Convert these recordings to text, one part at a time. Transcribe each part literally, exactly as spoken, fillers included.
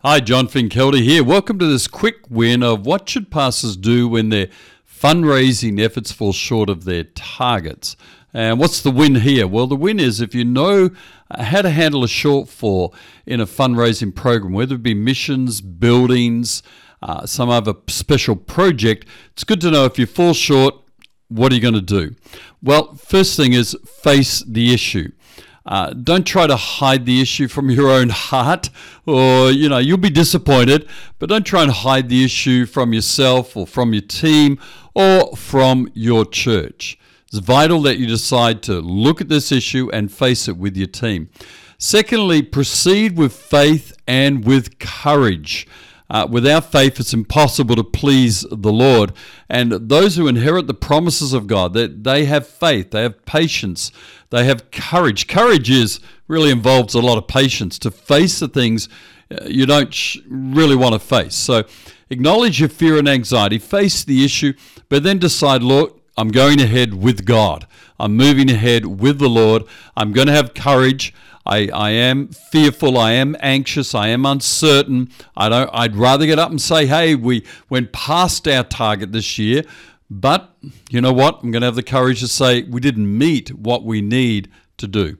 Hi, John Finkelder here. Welcome to this quick win of what should pastors do when their fundraising efforts fall short of their targets. And what's the win here? Well, the win is if you know how to handle a shortfall in a fundraising program, whether it be missions, buildings, uh, some other special project, it's good to know if you fall short, what are you going to do? Well, first thing is face the issue. Uh, don't try to hide the issue from your own heart, or, you know, you'll be disappointed, but don't try and hide the issue from yourself or from your team or from your church. It's vital that you decide to look at this issue and face it with your team. Secondly, proceed with faith and with courage. Uh, without faith, it's impossible to please the Lord. And those who inherit the promises of God, they, they have faith, they have patience, they have courage. Courage is really involves a lot of patience to face the things you don't sh- really want to face. So acknowledge your fear and anxiety, face the issue, but then decide, Lord, I'm going ahead with God. I'm moving ahead with the Lord. I'm going to have courage. I, I am fearful, I am anxious, I am uncertain. I don't, I'd rather get up and say, hey, we went past our target this year, but you know what? I'm going to have the courage to say we didn't meet what we need to do.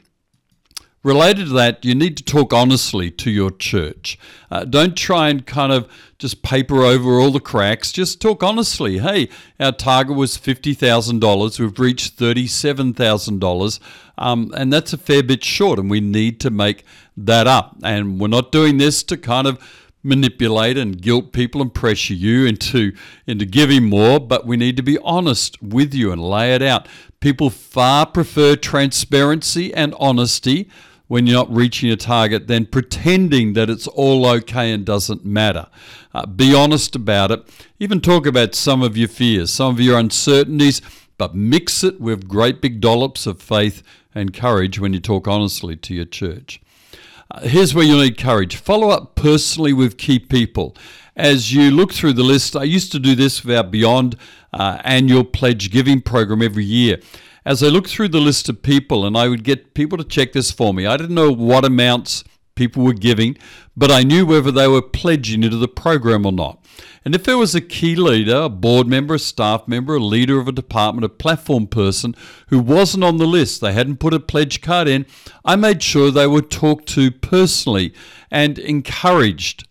Related to that, you need to talk honestly to your church. Uh, don't try and kind of just paper over all the cracks. Just talk honestly. Hey, our target was fifty thousand dollars. We've reached thirty-seven thousand dollars, um, and that's a fair bit short, and we need to make that up. And we're not doing this to kind of manipulate and guilt people and pressure you into, into giving more, but we need to be honest with you and lay it out. People far prefer transparency and honesty when you're not reaching a target than pretending that it's all okay and doesn't matter. Uh, be honest about it. Even talk about some of your fears, some of your uncertainties, but mix it with great big dollops of faith and courage when you talk honestly to your church. Uh, here's where you'll need courage. Follow up personally with key people. As you look through the list, I used to do this with our Beyond uh, annual pledge giving program every year. As I looked through the list of people, and I would get people to check this for me, I didn't know what amounts people were giving, but I knew whether they were pledging into the program or not. And if there was a key leader, a board member, a staff member, a leader of a department, a platform person who wasn't on the list, they hadn't put a pledge card in, I made sure they were talked to personally and encouraged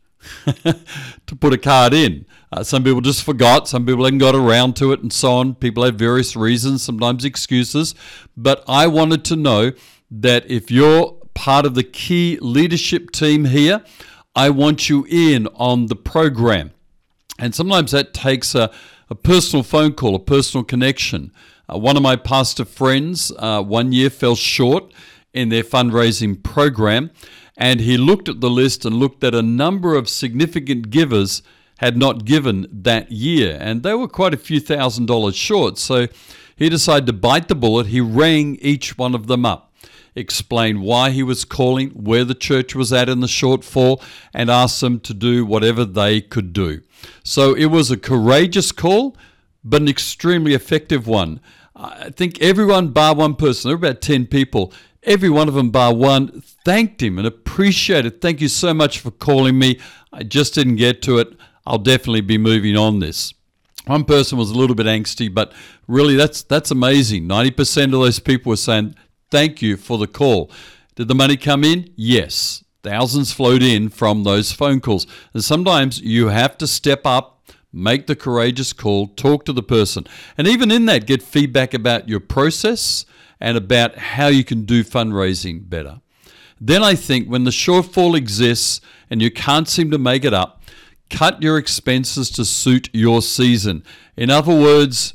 to put a card in. Uh, some people just forgot, some people hadn't got around to it and so on. People have various reasons, sometimes excuses. But I wanted to know that if you're part of the key leadership team here, I want you in on the program. And sometimes that takes a, a personal phone call, a personal connection. Uh, one of my pastor friends uh, one year fell short in their fundraising program, and he looked at the list and looked at a number of significant givers had not given that year, and they were quite a few thousand dollars short. So he decided to bite the bullet. He rang each one of them up, explained why he was calling, where the church was at in the shortfall, and asked them to do whatever they could do. So it was a courageous call, but an extremely effective one. I think everyone bar one person, there were about ten people, every one of them bar one thanked him and appreciated. Thank you so much for calling me. I just didn't get to it. I'll definitely be moving on this. One person was a little bit angsty, but really that's that's amazing. ninety percent of those people were saying, thank you for the call. Did the money come in? Yes. Thousands flowed in from those phone calls. And sometimes you have to step up, make the courageous call, talk to the person. And even in that, get feedback about your process and about how you can do fundraising better. Then I think when the shortfall exists and you can't seem to make it up, cut your expenses to suit your season. In other words,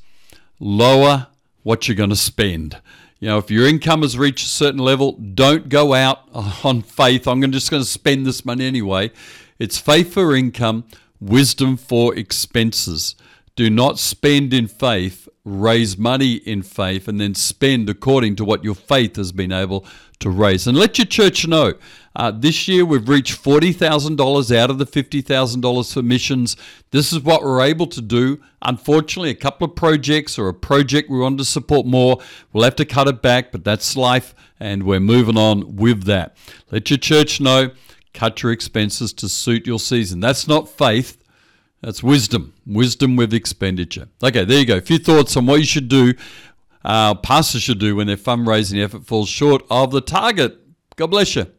lower what you're going to spend. You know, if your income has reached a certain level, don't go out on faith. I'm just going to spend this money anyway. It's faith for income, wisdom for expenses. Do not spend in faith, raise money in faith, and then spend according to what your faith has been able to raise. And let your church know, uh, this year we've reached forty thousand dollars out of the fifty thousand dollars for missions. This is what we're able to do. Unfortunately, a couple of projects or a project we wanted to support more, we'll have to cut it back, but that's life, and we're moving on with that. Let your church know. cut your expenses to suit your season. That's not faith. That's wisdom. Wisdom with expenditure. Okay, there you go. A few thoughts on what you should do, uh, pastors should do when their fundraising effort falls short of the target. God bless you.